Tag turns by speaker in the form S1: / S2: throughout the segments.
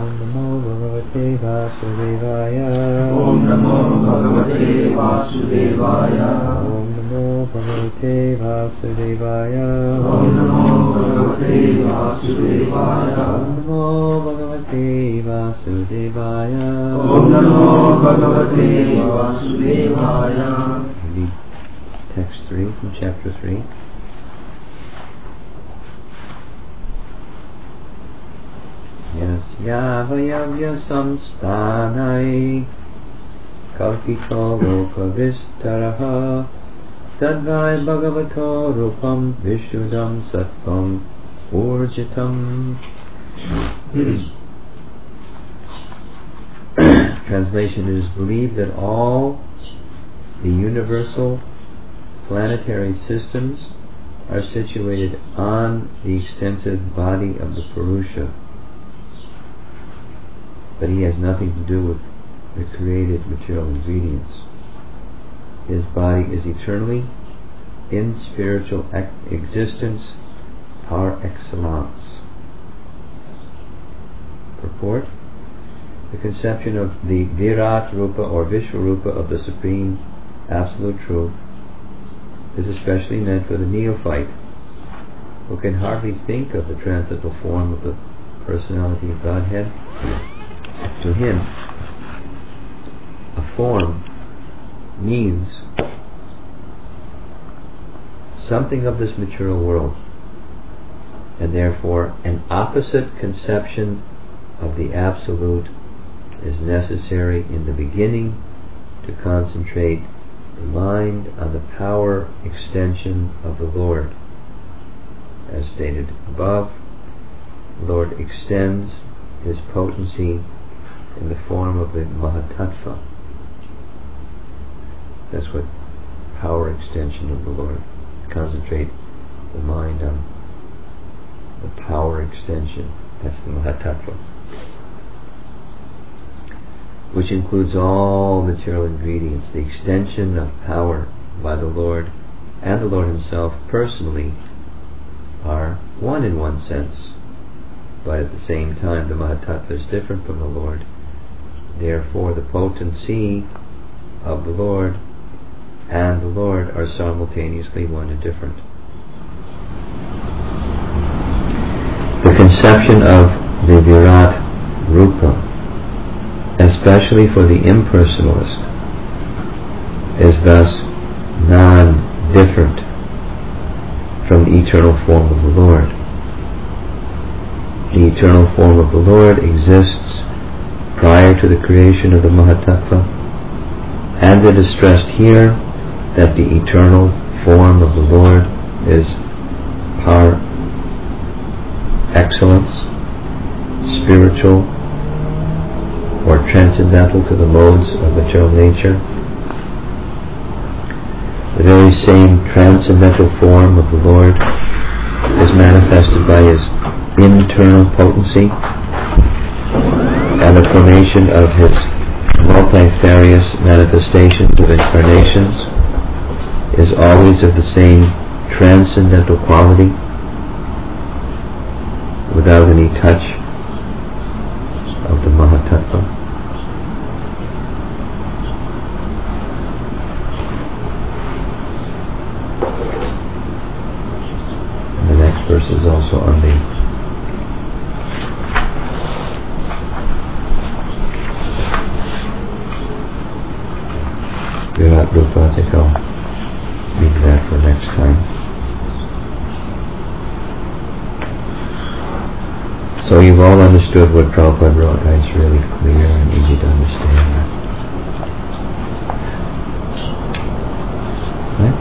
S1: Om Namo Bhagavate Vasudevaya.
S2: Om Namo Bhagavate Vasudevaya.
S1: Om Namo Bhagavate Vasudevaya.
S2: Om Namo Bhagavate Vasudevaya.
S1: Om Namo Bhagavate Vasudevaya.
S2: Om Namo Bhagavate Vasudevaya.
S1: Read text 3 from chapter 3. Yasya vayavya samsthanai kalpito lokavistaraha tadvai bhagavato rupam vishuddham sattvam urjitam. Translation: It is believed that all the universal planetary systems are situated on the extensive body of the Purusha, but he has nothing to do with the created material ingredients. His body is eternally in spiritual existence par excellence. Purport: the conception of the Virat Rupa or Vishwarupa of the Supreme Absolute Truth is especially meant for the neophyte who can hardly think of the transcendental form of the personality of Godhead. To him, a form means something of this material world, and therefore an opposite conception of the Absolute is necessary in the beginning to concentrate the mind on the power extension of the Lord. As stated above, the Lord extends His potency in the form of the Mahatattva. That's what power extension of the Lord. Concentrate the mind on the power extension. That's the Mahatattva, which includes all material ingredients. The extension of power by the Lord and the Lord Himself personally are one in one sense, but at the same time the Mahatattva is different from the Lord. Therefore the potency of the Lord and the Lord are simultaneously one and different. The conception of the Virat Rupa, especially for the impersonalist, is thus non-different from the eternal form of the Lord. The eternal form of the Lord exists prior to the creation of the Mahatattva, and it is stressed here that the eternal form of the Lord is par excellence, spiritual, or transcendental to the modes of material nature. The very same transcendental form of the Lord is manifested by His internal potency, and the formation of His multifarious manifestations of incarnations is always of the same transcendental quality, without any touch of the Mahatattva. And the next verse is also on the Virat Rupa. I think I'll leave that for next time. So you've all understood what Prabhupada wrote. It's really clear and easy to understand. Right?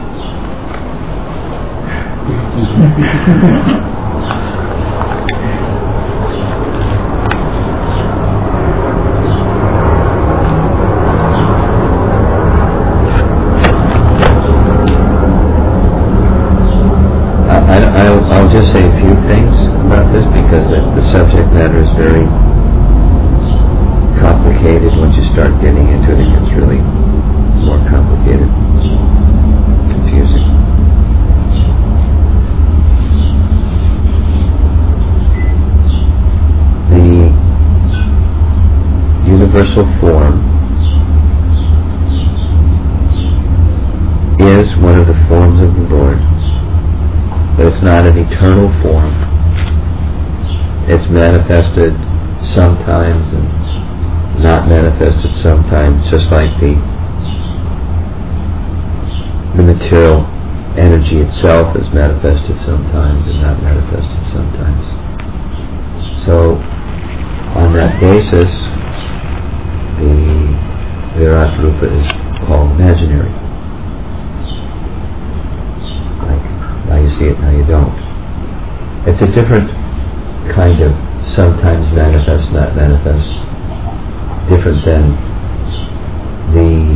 S1: I'll just say a few things about this because the subject matter is very complicated. Once you start getting into it, it gets really more complicated, confusing. The universal form is one of the forms of the Lord, but it's not an eternal form. It's manifested sometimes and not manifested sometimes, just like the material energy itself is manifested sometimes and not manifested sometimes. So, on that basis, the Virat Rupa is called imaginary. Like, now you see it, now you don't. It's a different kind of sometimes manifest, not manifest, different than the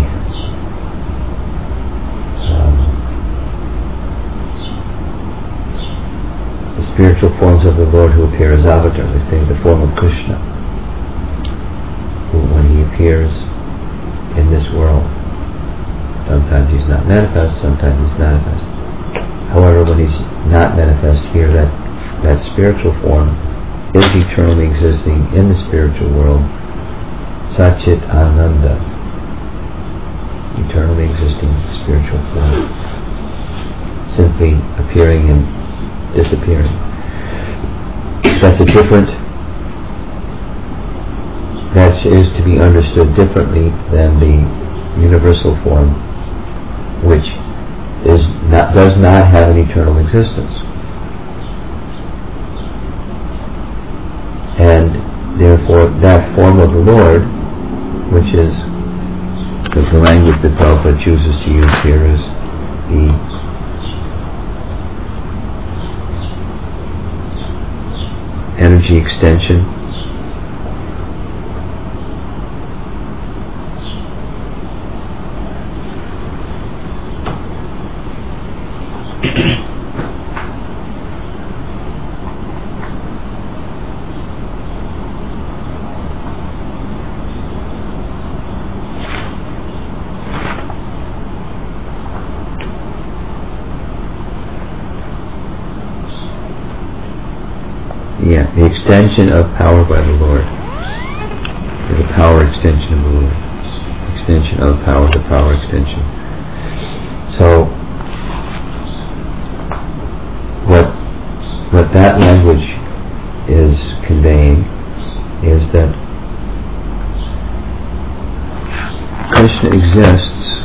S1: spiritual forms of the Lord who appear as avatars. They say the form of Krishna, who, when he appears in this world, sometimes he's not manifest, sometimes he's manifest. However, when he's not manifest here, that spiritual form is eternally existing in the spiritual world, Satchit Ananda, eternally existing spiritual form, simply appearing and disappearing. That's a different, that is to be understood differently than the universal form, which does not have an eternal existence. And therefore that form of the Lord, which is the language that Prabhupada chooses to use here, is the energy extension. The extension of power by the Lord, or the power extension of the Lord, extension of power, the power extension. So, what that language is conveying is that Krishna exists.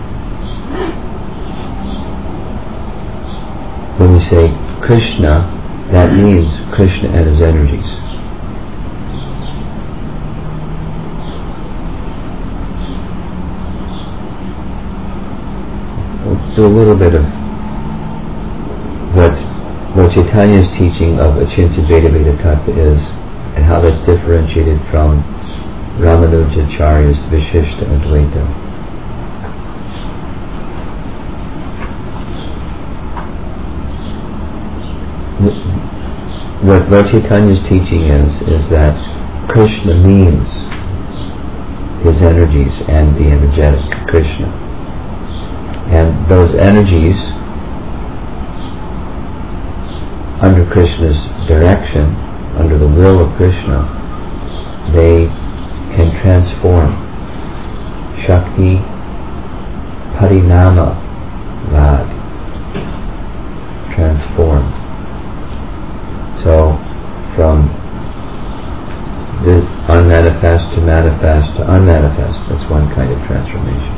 S1: When we say Krishna, that means Krishna and his energies. We'll do a little bit of what Chaitanya's teaching of Achintya Veda Tattva is, and how that's differentiated from Ramanujacharya's Vishishta Advaita. What Chaitanya's teaching is that Krishna means his energies and the energetic Krishna. And those energies, under Krishna's direction, under the will of Krishna, they can transform. Shakti Parinama Vad. Transform. So, from the unmanifest to manifest to unmanifest, that's one kind of transformation.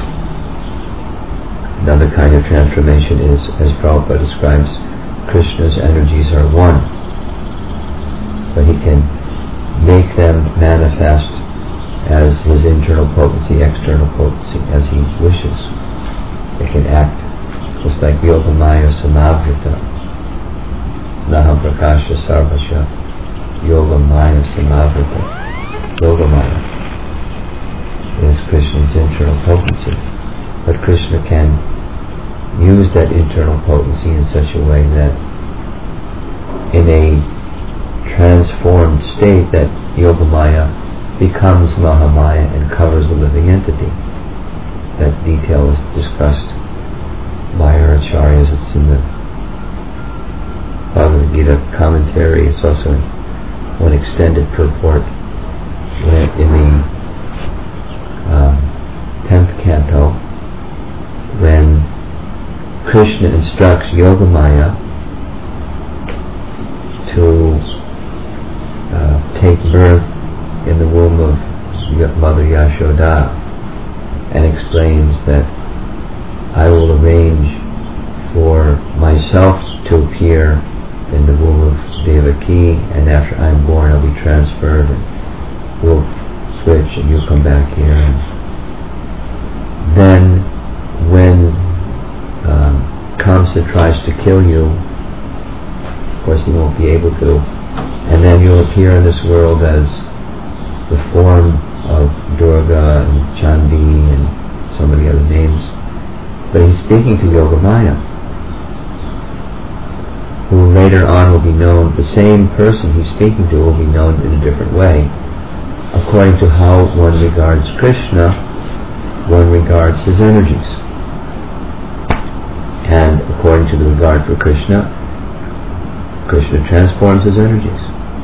S1: Another kind of transformation is, as Prabhupada describes, Krishna's energies are one. So he can make them manifest as his internal potency, external potency, as he wishes. They can act just like Yogamaya Samavrita. Naham Prakasha Sarvasya Yogamaya Samavrita. Yogamaya is Krishna's internal potency. But Krishna can use that internal potency in such a way that in a transformed state that Yogamaya becomes Mahamaya and covers the living entity. That detail is discussed by our acharyas. It's in the Bhagavad Gita commentary. It's also one extended purport in the canto, when Krishna instructs Yogamaya to take birth in the womb of Mother Yashoda, and explains that I will arrange for myself to appear in the womb of Devaki, and after I'm born I'll be transferred and we'll switch and you'll come back here. And then when Kamsa tries to kill you, of course he won't be able to, and then you'll appear in this world as the form of Durga and Chandi and so many other names. But he's speaking to Yogamaya, who later on will be known, the same person he's speaking to will be known in a different way. According to how one regards Krishna, one regards his energies. And according to the regard for Krishna, Krishna transforms his energies.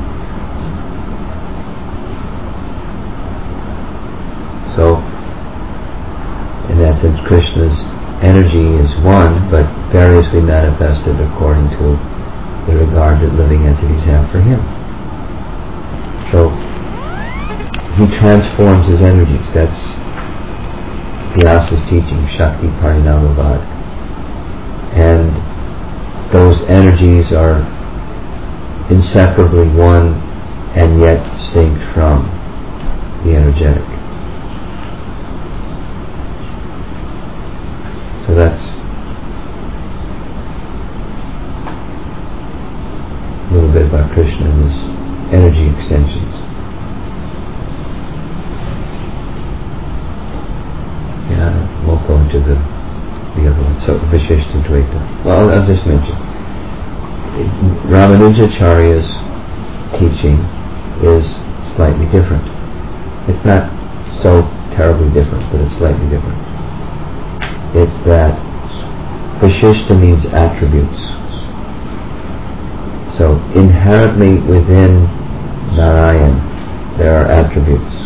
S1: So, in that sense, Krishna's energy is one, but variously manifested according to the regard that living entities have for him. So, he transforms his energies. That's Vyasa's teaching, Shakti Parinamavad. And those energies are inseparably one and yet distinct from the energetic. So that's a little bit about Krishna and his energy extensions. Yeah, we'll go into the other one. So Vishishta Dvaita. Well, I'll just mention. Ramanujacharya's teaching is slightly different. It's not so terribly different, but it's slightly different. It's that Vishishta means attributes. So inherently within Narayan there are attributes.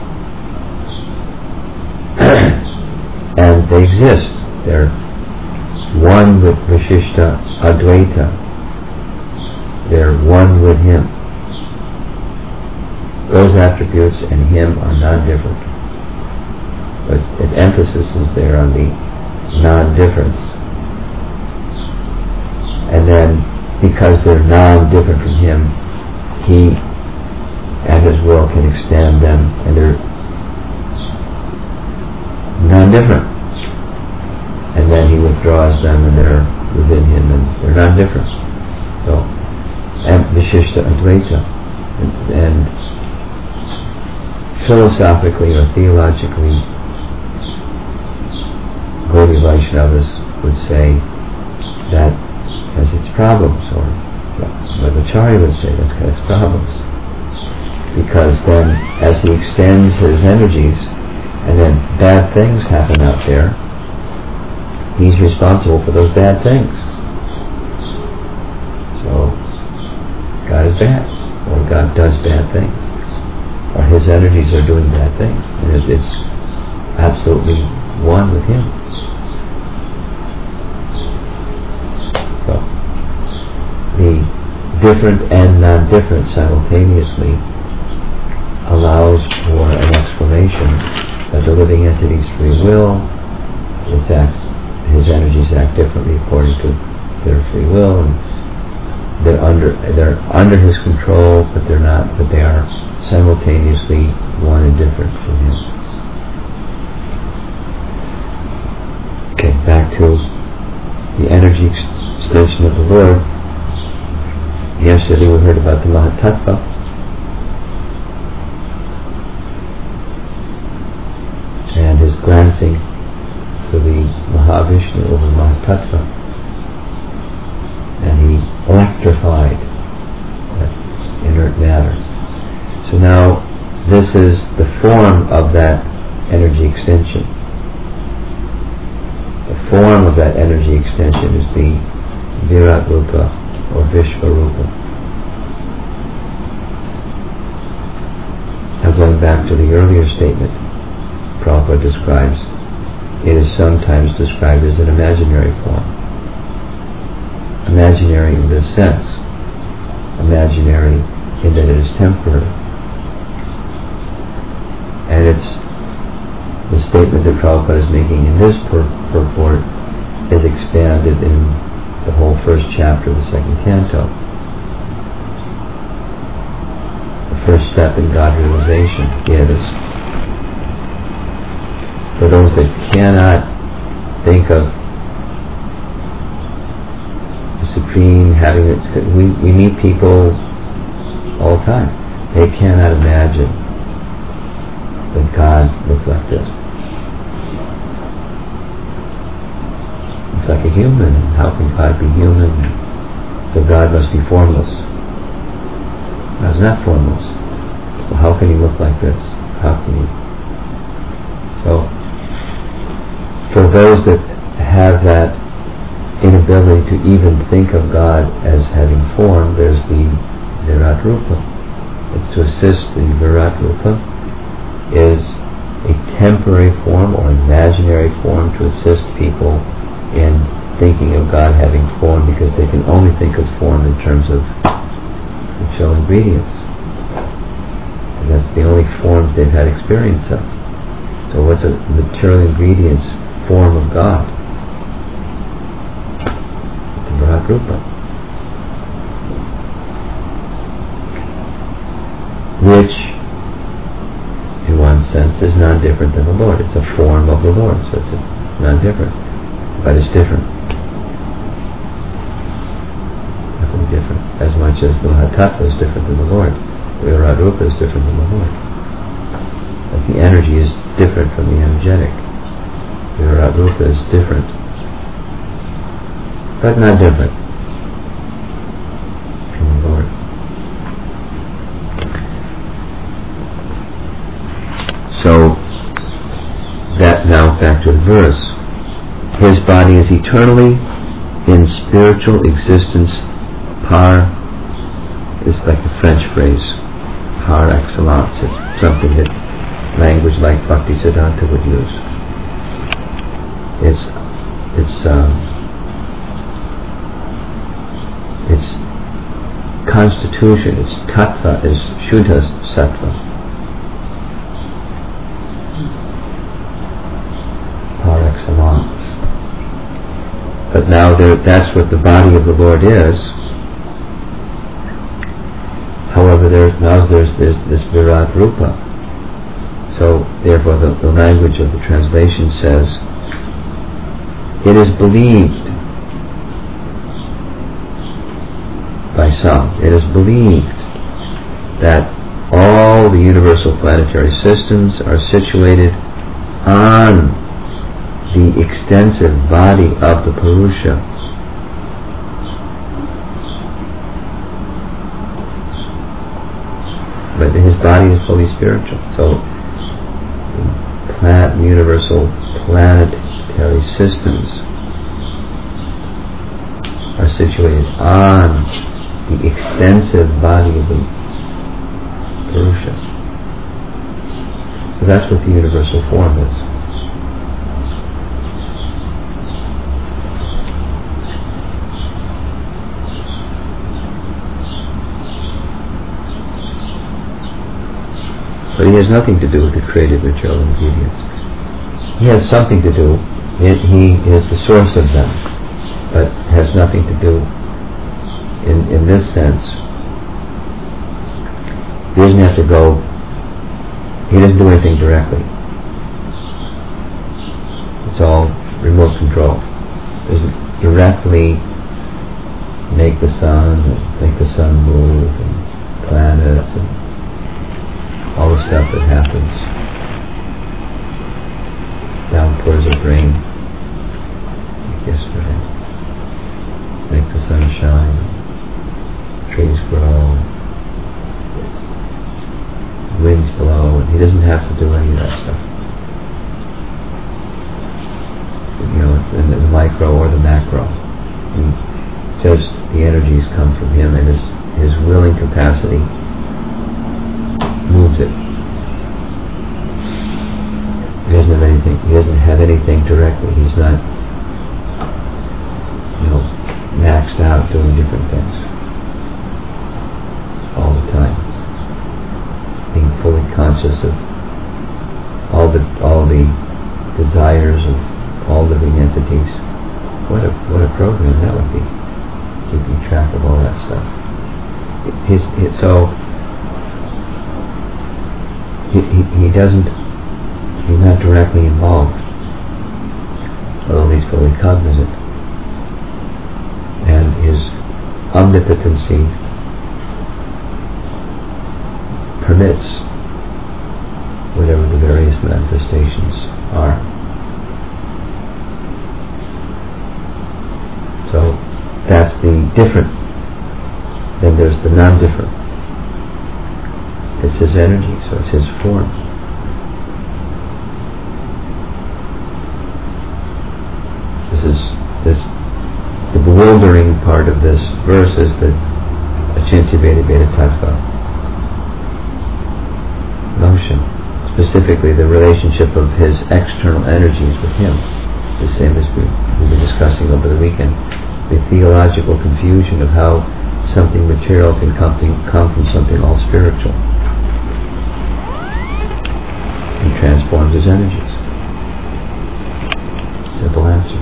S1: And they exist. They're one with Vishishta Advaita. They're one with him. Those attributes and him are non-different. But the emphasis is there on the non-difference. And then, because they're non-different from him, he and his will can extend them, and they're non-different. And then he withdraws them, and they're within him, and they're non-different. So, and Vishishta Advaita. And philosophically or theologically, Gaudiya Vaishnavas would say that has its problems, or Madhvacharya would say that has problems. Because then, as he extends his energies, and then bad things happen out there, he's responsible for those bad things. So, God is bad, or God does bad things, or his energies are doing bad things, and it's absolutely one with him. So, the different and non-different simultaneously allows for an explanation of the living entity's free will. His energies act differently according to their free will, and they're under his control, but they're not. But they are simultaneously one and different from him. Okay, back to the energy extension of the Lord. Yesterday we heard about the Mahatattva. And his glancing to the Mahavishnu over Mahatattva. And he electrified that inert matter. So now this is the form of that energy extension. The form of that energy extension is the Virat Rupa or Vishvarupa. Now going back to the earlier statement, Prabhupada describes it is sometimes described as an imaginary form. Imaginary in this sense. Imaginary in that it is temporary. And it's the statement that Prabhupada is making in this purport is expanded in the whole first chapter of the second canto. The first step in God realization is for those that cannot think of the Supreme having it. We meet people all the time. They cannot imagine that God looks like this. It's like a human. How can God be human? So God must be formless. God's not formless. Well, how can He look like this? How can He? So, for those that have that inability to even think of God as having form, there's the Virat Rupa. It's to assist. The Virat Rupa is a temporary form or imaginary form to assist people in thinking of God having form, because they can only think of form in terms of material ingredients. And that's the only forms they've had experience of. So what's a material ingredients form of God? The Virat Rupa. Which, in one sense, is non-different than the Lord. It's a form of the Lord, so it's non-different. But it's different. Nothing different. As much as the Mahatattva is different than the Lord, the Virat Rupa is different than the Lord. But the energy is different from the energetic. The Virat Rupa is different, but not different from the Lord. So, that now back to the verse. His body is eternally in spiritual existence par, is like the French phrase, par excellence. It's something that language like Bhaktisiddhanta would use. Its constitution, its tattva is Shuddha Sattva. Par excellence. But now that's what the body of the Lord is. However, there's this Virat Rupa. So, therefore, the language of the translation says, it is believed by some, it is believed that all the universal planetary systems are situated on the extensive body of the Purusha. But his body is fully spiritual. So, universal planetary systems are situated on the extensive body of the Purusha. So that's what the universal form is. But he has nothing to do with the created material ingredients. He has something to do. He is the source of them, but has nothing to do in this sense. He doesn't have to go. He doesn't do anything directly. It's all remote control. He doesn't directly make the sun, make the sun move, and planets, and all the stuff that happens. Downpours of rain, like yesterday. Make the sun shine, trees grow, winds blow, and he doesn't have to do any of that stuff. You know, in the micro or the macro. And just the energies come from him, and his willing capacity moves it. He has doesn't have anything. He doesn't have anything directly. He's not, maxed out doing different things all the time. Being fully conscious of all the desires of all living entities. What a program that would be, keeping track of all that stuff. He's not directly involved, although he's fully cognizant. And his omnipotency permits whatever the various manifestations are. So that's the different. Then there's the non-different. It's his energy, so it's his form. The bewildering part of this verse is the Achintya Veda Veda Tattva notion, specifically the relationship of his external energies with him, the same as we were discussing over the weekend, the theological confusion of how something material can come from something all spiritual. He transforms his energies. Simple answer.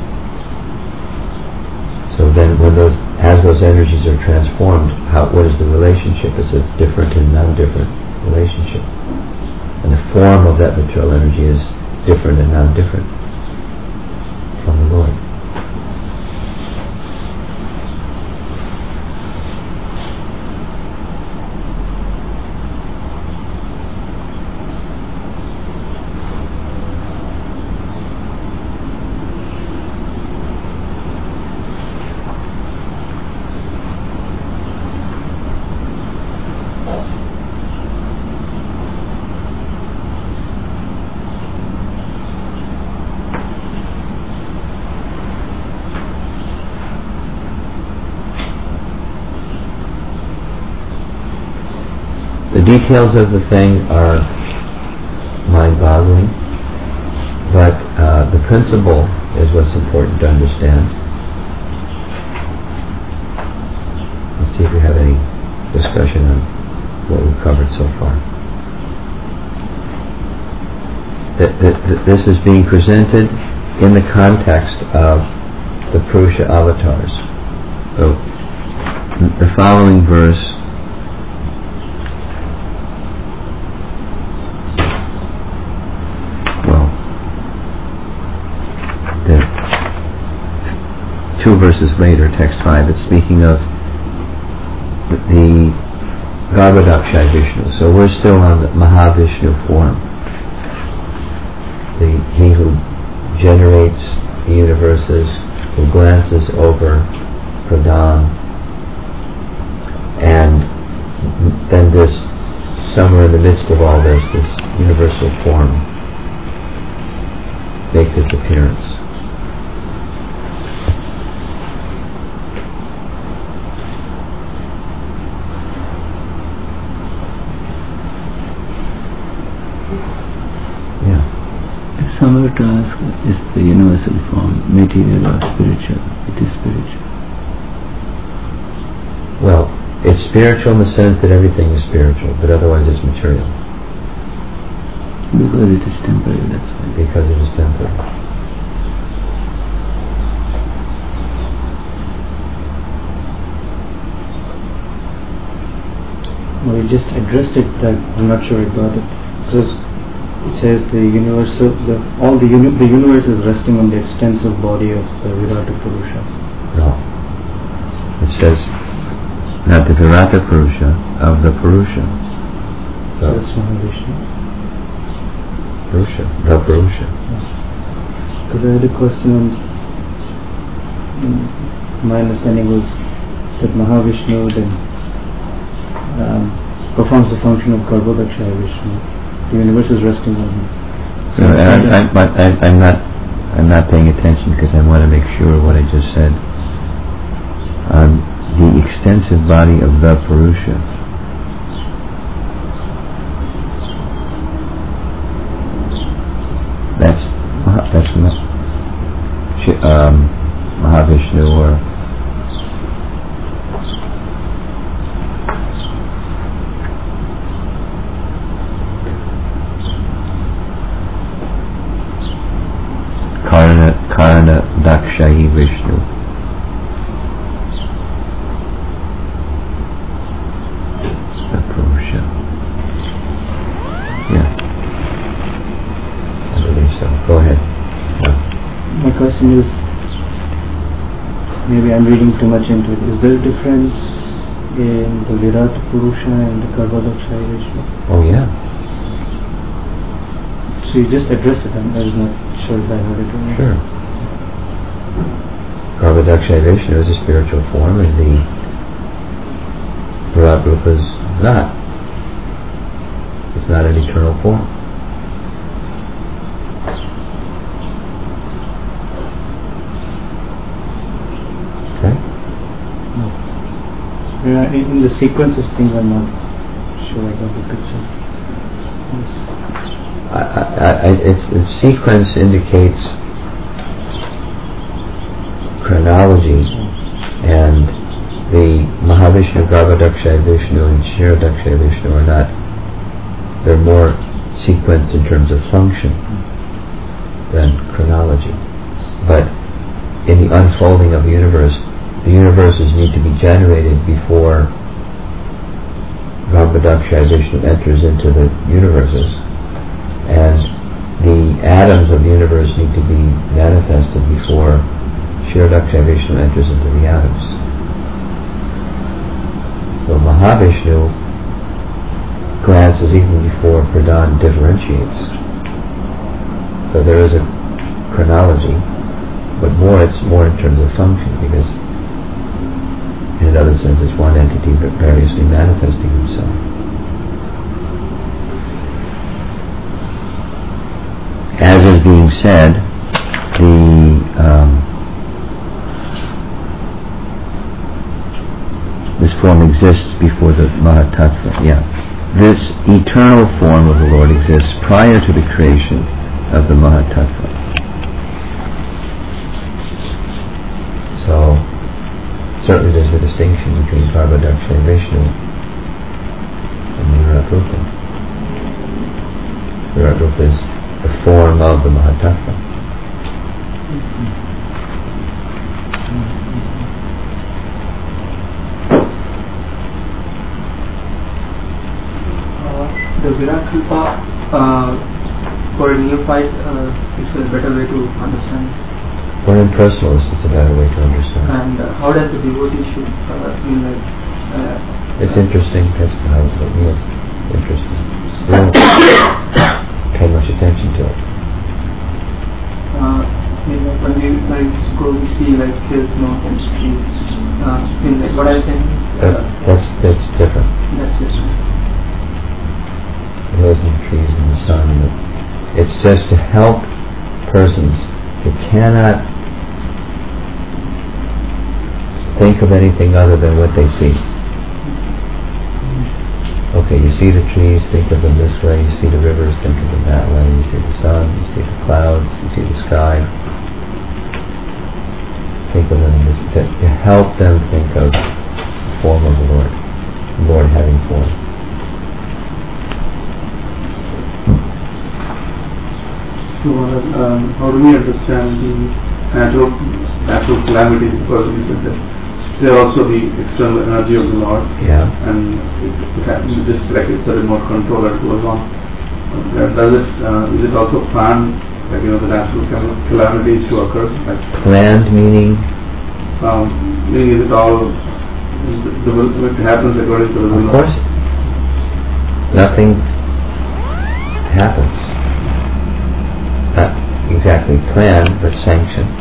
S1: So then as those energies are transformed, what is the relationship? It's a different and non-different relationship. And the form of that material energy is different and non-different from the Lord. The details of the thing are mind-boggling, but the principle is what's important to understand. Let's see if we have any discussion on what we've covered so far. This is being presented in the context of the Purusha avatars. So the following verse two verses later, text 5, it's speaking of the Garbhodakshaya Vishnu. So we're still on the Mahavishnu form. He who generates the universes, who glances over Pradhan, and then this, somewhere in the midst of all this universal form makes its appearance.
S3: Someone to ask, is the universal form material or spiritual? It is spiritual.
S1: Well, it's spiritual in the sense that everything is spiritual, but otherwise it's material.
S3: Because it is temporary, that's why.
S1: Because it is temporary.
S4: Well, you just addressed it, but I'm not sure I got it. Because it says the universe is resting on the extensive body of the Virata Purusha.
S1: No. It says not the Virata Purusha, of the Purusha.
S4: So that's Mahavishnu.
S1: Purusha, the Purusha.
S4: Because I had a question my understanding was that Mahavishnu then performs the function of Garbhodakshaya Vishnu. The universe is resting on him.
S1: So I'm not paying attention because I want to make sure what I just said. The extensive body of the Purusha. Mahavishnu or Karana Dakshayi Vishnu. Purusha. Yeah. I believe so. Go ahead.
S4: My question is, maybe I'm reading too much into it. Is there a difference in the Virat Purusha and the Garbhodakshayi Vishnu?
S1: Oh yeah.
S4: So you just addressed it, and I was not sure if I heard it or not.
S1: Sure. Garbhodakshayi Vishnu is a spiritual form, and the Virat Rupa is not. It's not an eternal form. Okay?
S4: Yeah, in the sequences things I'm not sure I got the picture.
S1: The sequence indicates chronology, and the Mahavishnu, Garbhodakshayi Vishnu, and Kshirodakshayi Vishnu are not. They're more sequenced in terms of function than chronology. But in the unfolding of the universes need to be generated before Garbhodakshayi Vishnu enters into the universes, and the atoms of the universe need to be manifested before Kshirodakshayi Vishnu enters into the atoms. So Mahavishnu glances even before Pradhan differentiates. So there is a chronology, but it's more in terms of function, because in another sense it's one entity but variously manifesting himself. As is being said, this form exists before the Mahatattva. Yeah. This eternal form of the Lord exists prior to the creation of the Mahatattva. So, certainly there's a distinction between Garbhodakshayi Vishnu and Virat Rupa. Virat Rupa is the form of the Mahatattva.
S5: The Virat Rupa for a neophyte is a better way to understand.
S1: For an impersonalist, it's a better way to understand.
S5: And how does the devotee should feel like?
S1: It's interesting. That's how it's interesting. We don't pay much attention to it.
S5: When we go, we see like hills, mountains, trees. Like what I'm saying.
S1: That's different.
S5: That's just.
S1: Hills and trees and the sun. It's just to help persons who cannot think of anything other than what they see. Okay, you see the trees, think of them this way. You see the rivers, think of them that way. You see the sun, you see the clouds, you see the sky. Think of them to help them think of the form of the Lord having form.
S2: So, how do we understand the natural calamity? Because we said that they are also the external energy of the Lord.
S1: Yeah.
S2: And just like it's a remote control that goes on. Is it also planned, like the natural calamities to occur? Like
S1: planned meaning?
S2: Meaning is it all? It happens according to the will.
S1: Of course, nothing happens. Not exactly planned, but sanctioned.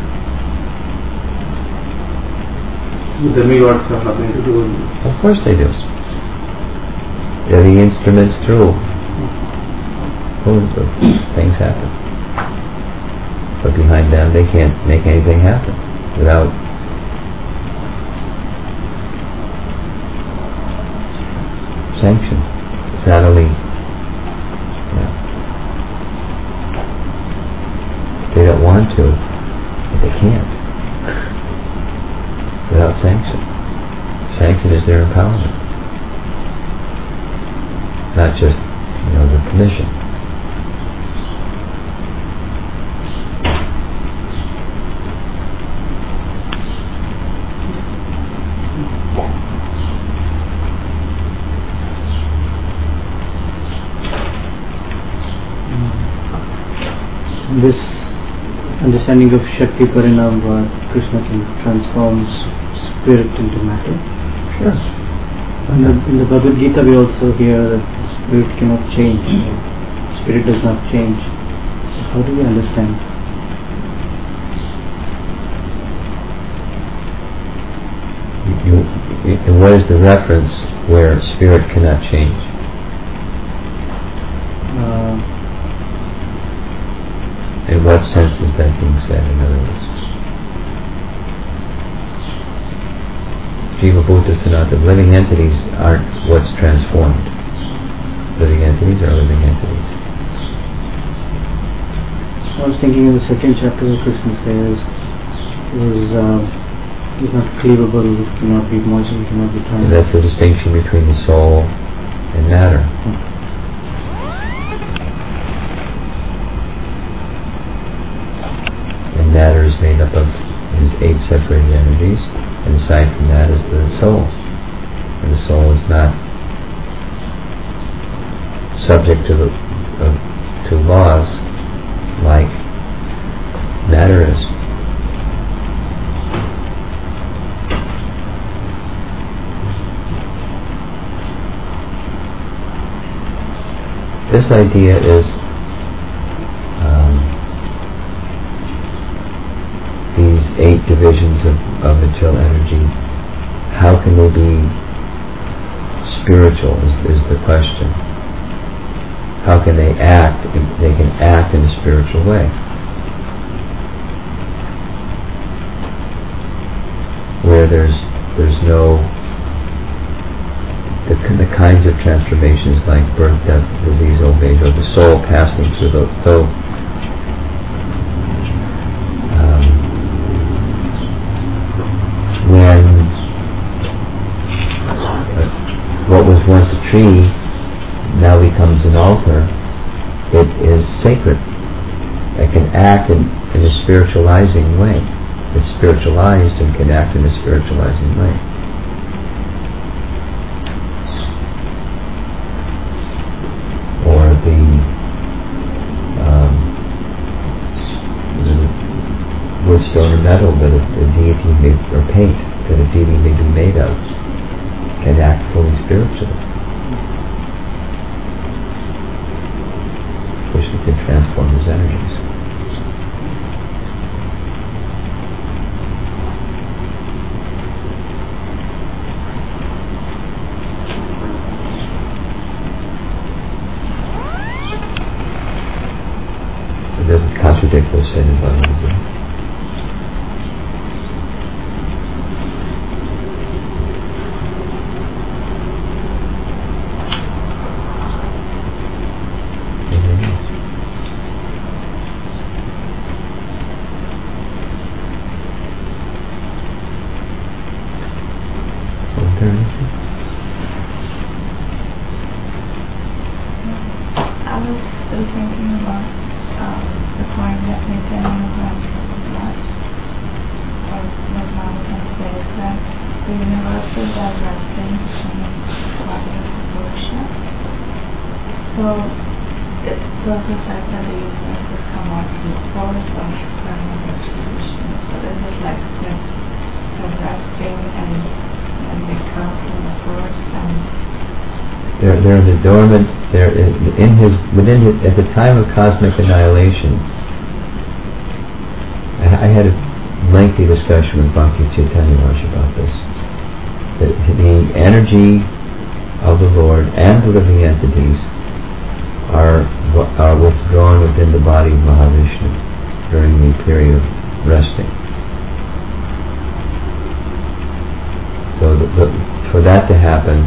S2: The demigods have nothing to do with it.
S1: Of course they do. They're the instruments through whom things happen. But behind them, they can't make anything happen without sanction. It's not only they don't want to, but they can't without sanction. Sanction is their empowerment, not just the permission.
S4: This understanding of Shakti Parinam, Krishna can transform spirit into matter.
S1: Sure.
S4: In the Bhagavad Gita we also hear that spirit cannot change. Spirit does not change. So how do we understand?
S1: And what is the reference where spirit cannot change? In what sense is that being said, in other words? Jiva Bhuta Sanatana, living entities aren't what's transformed. Living entities are living entities.
S4: I was thinking in the second chapter where Krishna says is not cleavable, cannot be moistened, cannot be turned.
S1: And that's the distinction between the soul and matter. And matter is made up of his 8 separated energies, and aside from that is the soul. And the soul is not subject to laws like matter is. This idea is these 8 divisions of material energy, how can they be spiritual is the question. How can they act? They can act in a spiritual way. Where there's no the kinds of transformations like birth, death, disease, old age, or the soul passing through the when what was once a tree now becomes an altar, it is sacred. It can act in a spiritualizing way. It's spiritualized and can act in a spiritualizing way. Or the wood, stone, or metal that a deity may, or paint that a deity may be made of, can act fully spiritually. Krishna can transform his energies. It doesn't contradict what's said in Bhagavad Gita. They're in the dormant. They're at the time of cosmic annihilation. I had a lengthy discussion with Bhakti Chaitanya Maharaj about this. The energy of the Lord and the living entities are withdrawn within the body of Mahavishnu during the period of resting. So for that to happen,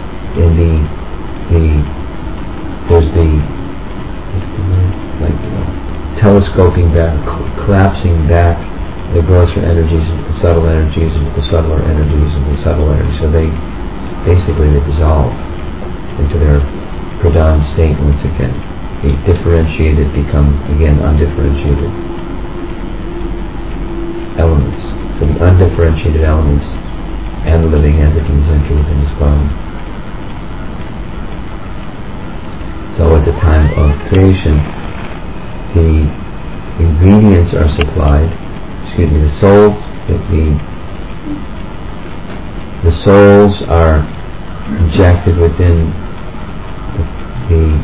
S1: there's telescoping back, collapsing back the grosser energies into the subtle energies, into the subtler energies, into the subtle energies. So they dissolve into their pradhan state once again. The differentiated become again undifferentiated elements. So the undifferentiated elements and the living entities enter within this body. So at the time of creation, the ingredients are supplied. The souls are injected within the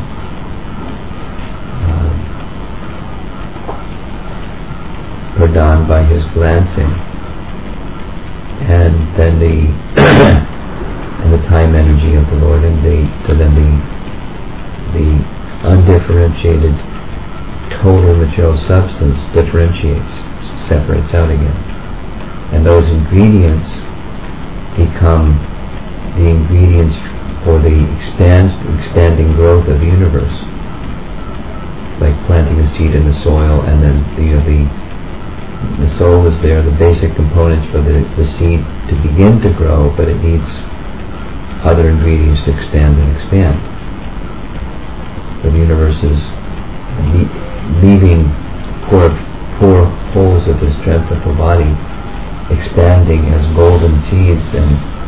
S1: pradhan by his glancing, and then the time energy of the Lord, and so then the undifferentiated total material substance differentiates, separates out again, and those ingredients become the ingredients for the expanding growth of the universe, like planting a seed in the soil, and then the soul is there, the basic components for the seed to begin to grow, but it needs other ingredients to expand and expand. The universe is leaving poor holes of the strength of the body, expanding as golden seeds and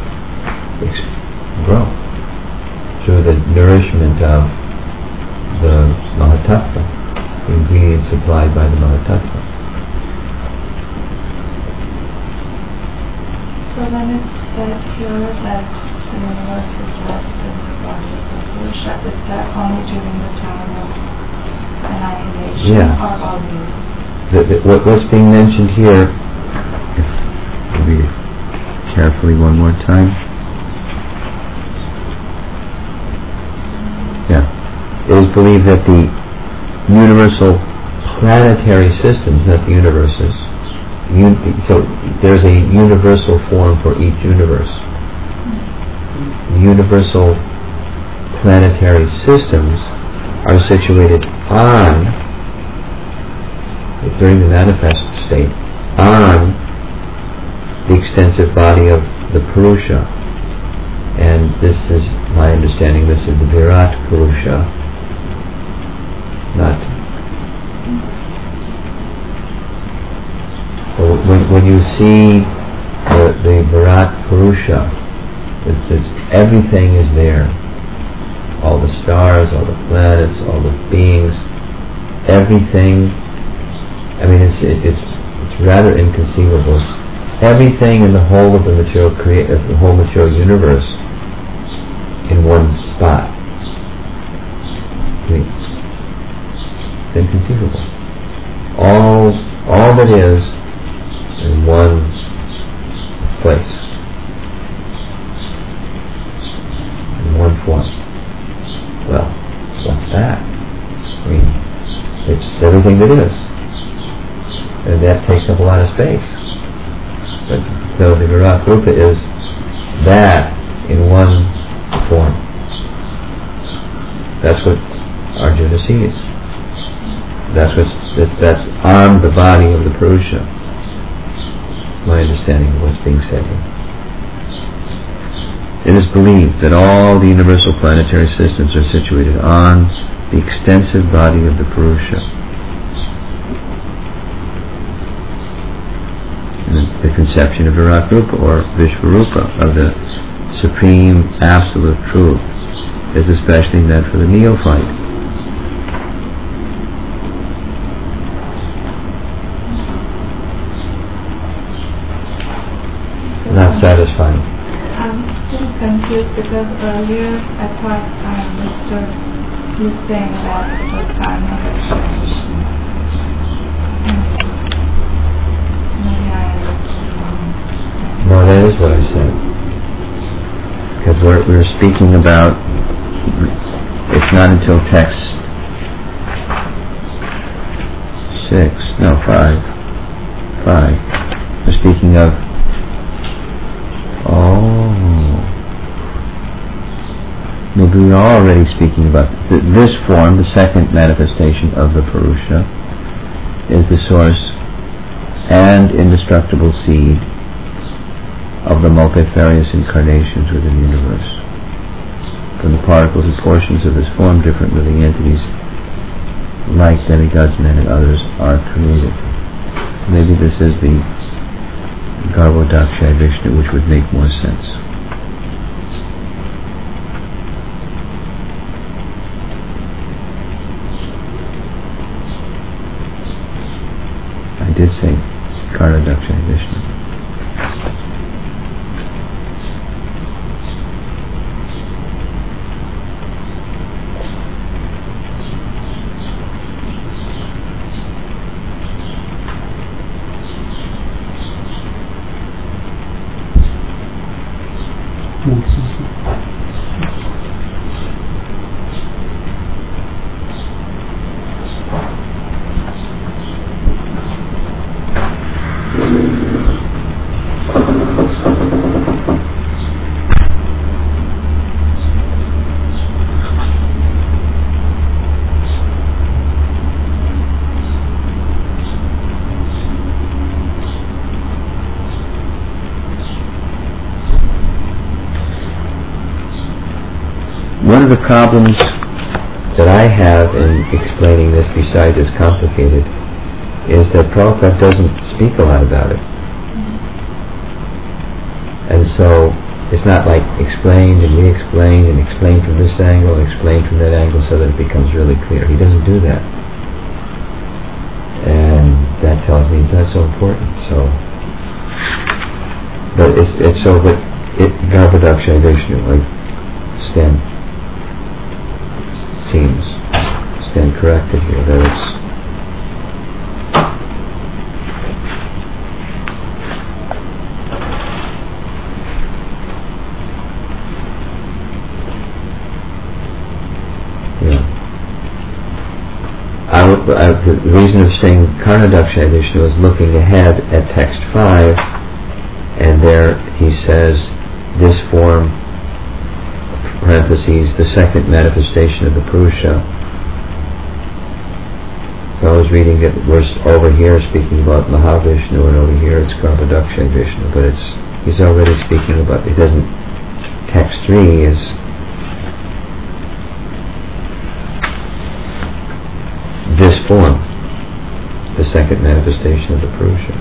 S1: grow through the nourishment of the Mahatattva, the ingredients supplied by the Mahatattva.
S6: So then it's said here that the universe is left in the body of the Purusha. Is that only during the time of annihilation or always?
S1: What's being mentioned here, I'll read it carefully one more time. It is believed that the universal planetary systems, not the universes, so there's a universal form for each universe. The universal planetary systems are situated on, during the manifest state, on the extensive body of the Purusha. And this is my understanding, this is the Virat Purusha, not. When you see the Virat Purusha, everything is there. All the stars, all the planets, all the beings, everything. I mean, it's rather inconceivable. Everything in the whole of the whole material universe in one spot. It's inconceivable. All that is in one place, in one form. Well, what's that? I mean, it's everything that is, and that takes up a lot of space. But so the Virat Rupa is that in one form. That's what Arjuna sees. That's on the body of the Purusha. My understanding of what's being said here. It is believed that all the universal planetary systems are situated on the extensive body of the Purusha. And the conception of Virat Rupa or Vishvarupa, of the supreme absolute truth, is especially meant for the neophyte. Not satisfying.
S6: I'm still confused because earlier I thought I understood you saying that the time of expansion. Maybe I understood wrong.
S1: No, that is what I said. Because we're speaking about, it's not until text 5. We're speaking of no, we are already speaking about this form, the second manifestation of the Purusha, is the source and indestructible seed of the multifarious incarnations within the universe. From the particles and portions of this form, different living entities, like demigods, men, and others, are created. Maybe this is the Garbhodakshaya Vishnu, which would make more sense. I did say Garbhodakshaya Vishnu. One of the problems that I have in explaining this, besides it's complicated, is that Prabhupada doesn't speak a lot about it. And so it's not like explained and re-explained and explained from this angle and explained from that angle so that it becomes really clear. He doesn't do that. And that tells me it's not so important. So, but Garbhodakshaya Vishnu, like stand corrected here, that it's the reason of saying Karnadakshaya Vishnu is looking ahead at text 5, and there he says this form, parentheses, the second manifestation of the Purusha. So I was reading it, we're over here speaking about Mahavishnu, and over here it's Garbhodakshaya Vishnu, but he's already speaking about, it doesn't, text 3 is this form, the second manifestation of the Purusha.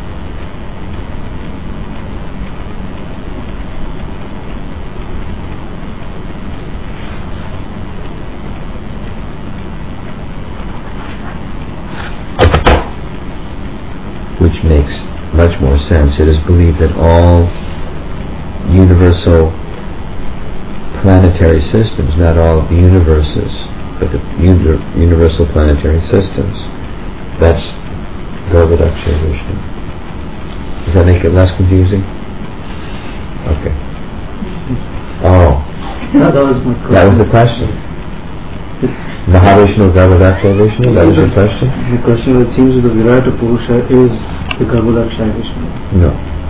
S1: Which makes much more sense. It is believed that all universal planetary systems, not all of the universes, but the universal planetary systems, that's Garbhodakshaya Vishnu. Does that make it less confusing? Okay. Oh.
S4: No, that was my question.
S1: That was the question. Mahavishnu, Garbhodakshaya Vishnu, that was your question?
S4: The question, it seems that the Virata Purusha is the Garbhodakshaya Vishnu.
S1: No.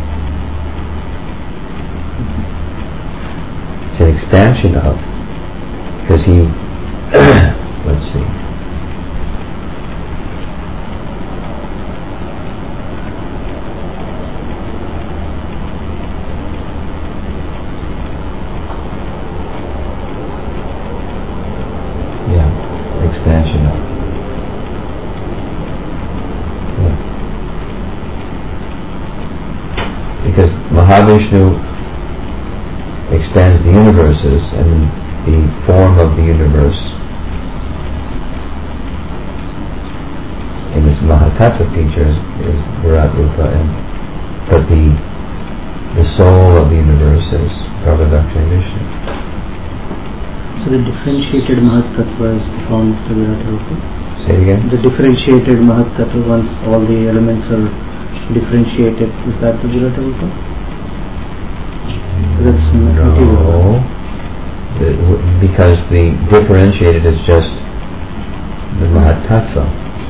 S1: It's an expansion of, because he, let's see. Expansion of. Yeah. Because Mahavishnu expands the universes, and the form of the universe in this Mahatattva teacher is Virat Rupa, but the soul of the universe is Garbhodakshaya Vishnu.
S4: So the differentiated Mahatattva is the form of the Virata Rupa?
S1: Say it again?
S4: The differentiated Mahatattva, once all the elements are differentiated, is that the Virata Rupa? That's
S1: no, because the differentiated is just the Mahatattva,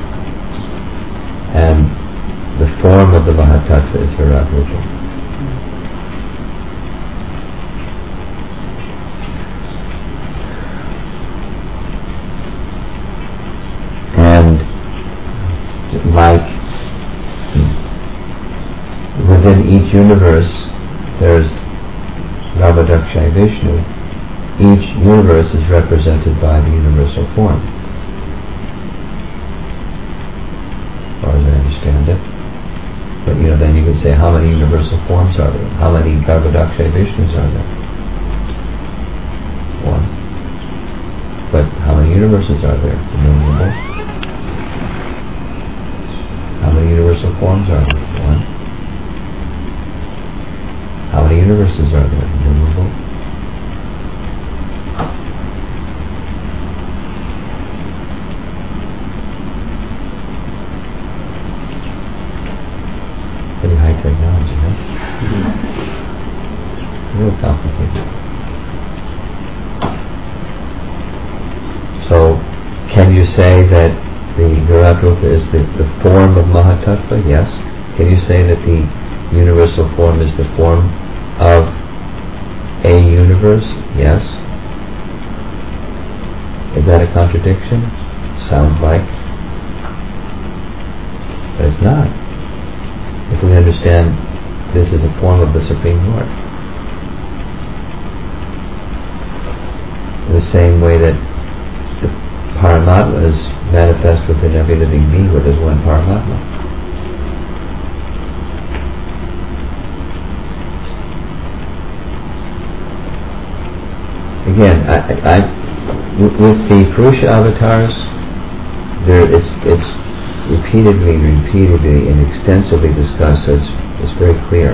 S1: and the form of the Mahatattva is Virat Rupa. universe there's Navadaksha Vishnu. Each universe is represented by the universal form. As far as I understand it. But then you could say, how many universal forms are there? How many Navadaksha Vishnus are there? One. But how many universes are there? Innumerable. How many universal forms are there? One. How many universes are there? Innumerable. Pretty high technology, huh? Real complicated. So, can you say that the Virat Rupa is the form of Mahatattva? Yes. Can you say that the universal form is the form of a universe? Yes. Is that a contradiction? Sounds like. But it's not. If we understand this is a form of the Supreme Lord. In the same way that the Paramatma is manifest within every living being, where there's one Paramatma. Again, with the Purusha avatars, it's repeatedly and extensively discussed, so it's very clear.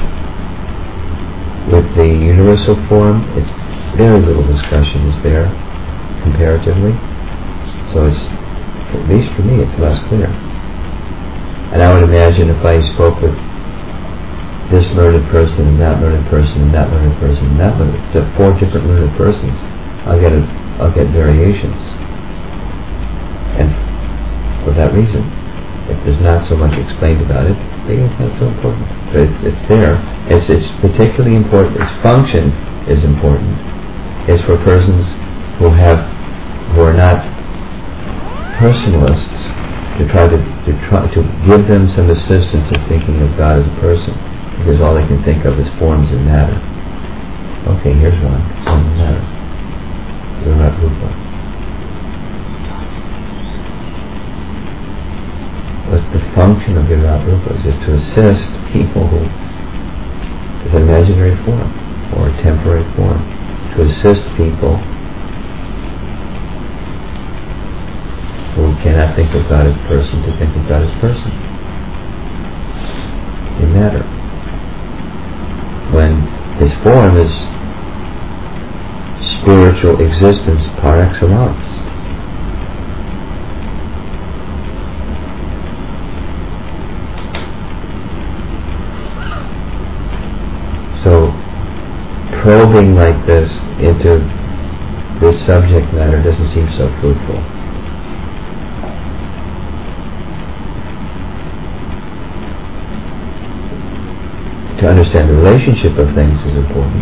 S1: With the universal form, it's very little discussion is there, comparatively. So it's, at least for me, it's less clear. And I would imagine if I spoke with this learned person and that learned person and that learned person and that learned, to 4 different learned persons, I'll get variations. And for that reason, if there's not so much explained about it, I think it's not so important. But it's there. It's particularly important. Its function is important. It's for persons who are not personalists, to try to give them some assistance in thinking of God as a person, because all they can think of is forms and matter. Okay, here's one. Form and matter. Virat Rupa. What's the function of Virat Rupa? Is it to assist people who, with an imaginary form or a temporary form, to assist people who cannot think of God as person to think of God as person in matter. When his form is spiritual existence par excellence. So, probing like this into this subject matter doesn't seem so fruitful. To understand the relationship of things is important.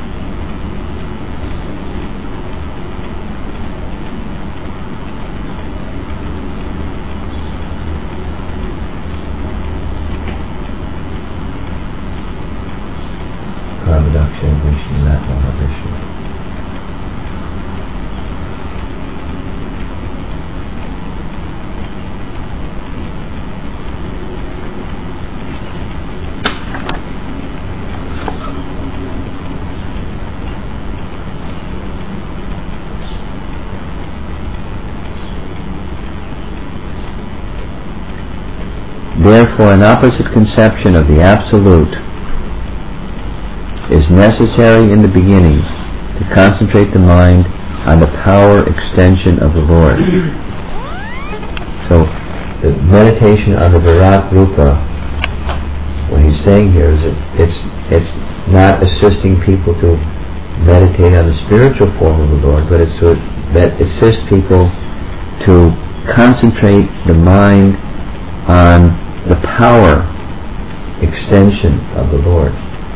S1: Karmadaksha Vishnu, that Mahavishnu. Therefore, an opposite conception of the Absolute is necessary in the beginning to concentrate the mind on the power extension of the Lord. So, the meditation on the Virat Rupa, what he's saying here is that it's not assisting people to meditate on the spiritual form of the Lord, but it's that assists people to concentrate the mind on the power extension of the Lord.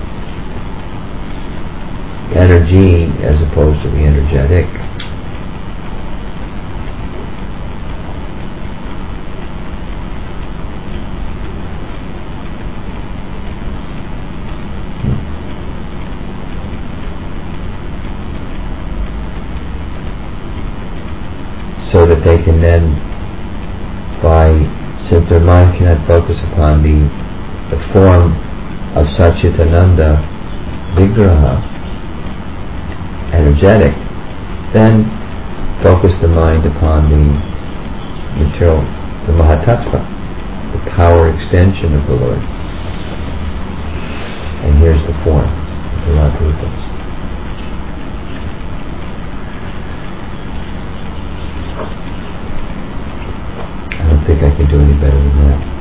S1: Energy as opposed to the energetic. so that they can then, since their mind cannot focus upon the form of Satchitananda Vigraha, energetic, then focus the mind upon the material, the Mahatattva, the power extension of the Lord. And here's the form, the Virat-rupas. I don't think I can do any better than that.